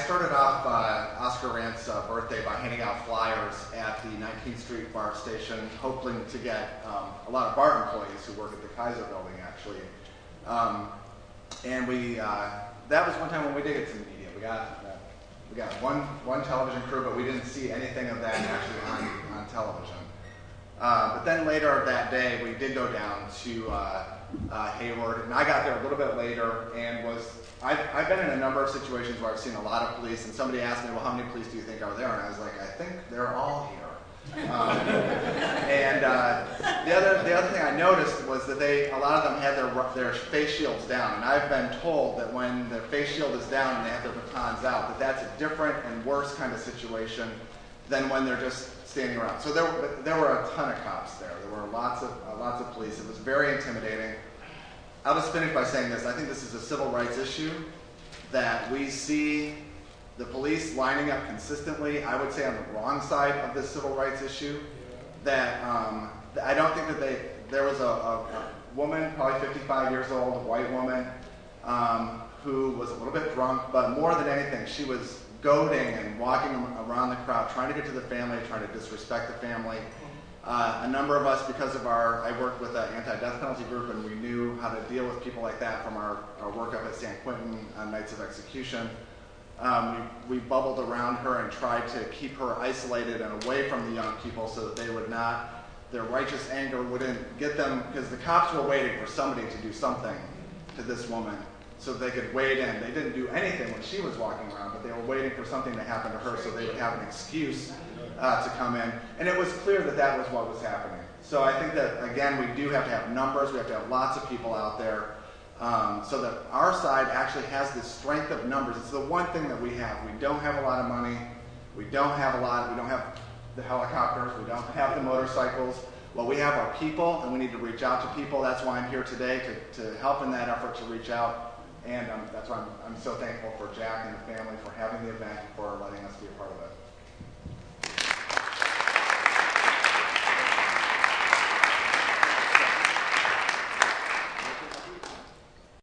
started off Oscar Rand's birthday by handing out flyers at the 19th Street BART station, hoping to get a lot of BART employees who work at the Kaiser building, actually. And that was one time when we did get some media. We got one television crew, but we didn't see anything of that actually on television. But then later that day, we did go down to Hayward, and I got there a little bit later, and I've been in a number of situations where I've seen a lot of police, and somebody asked me, well, how many police do you think are there? And I was like, I think they're all here. And the other thing I noticed was that a lot of them had their face shields down, and I've been told that when the face shield is down and they have their batons out, that's a different and worse kind of situation than when they're just standing around. So there were a ton of cops there. There were lots of police. It was very intimidating. I'll just finish by saying this. I think this is a civil rights issue that we see the police lining up consistently, I would say on the wrong side of this civil rights issue. That I don't think that there was a woman, probably 55 years old, a white woman, who was a little bit drunk, but more than anything, she was goading and walking around the crowd, trying to get to the family, trying to disrespect the family. A number of us, because of I worked with an anti-death penalty group, and we knew how to deal with people like that from our work up at San Quentin on nights of execution. We bubbled around her and tried to keep her isolated and away from the young people so that their righteous anger wouldn't get them, because the cops were waiting for somebody to do something to this woman so they could wade in. They didn't do anything when she was walking around, but they were waiting for something to happen to her so they would have an excuse to come in. And it was clear that was what was happening. So I think that, again, we do have to have numbers. We have to have lots of people out there so that our side actually has this strength of numbers. It's the one thing that we have. We don't have a lot of money. We don't have the helicopters. We don't have the motorcycles. What we have are people, and we need to reach out to people. That's why I'm here today, to help in that effort to reach out. And that's why I'm so thankful for Jack and the family for having the event, for letting us be a part of it.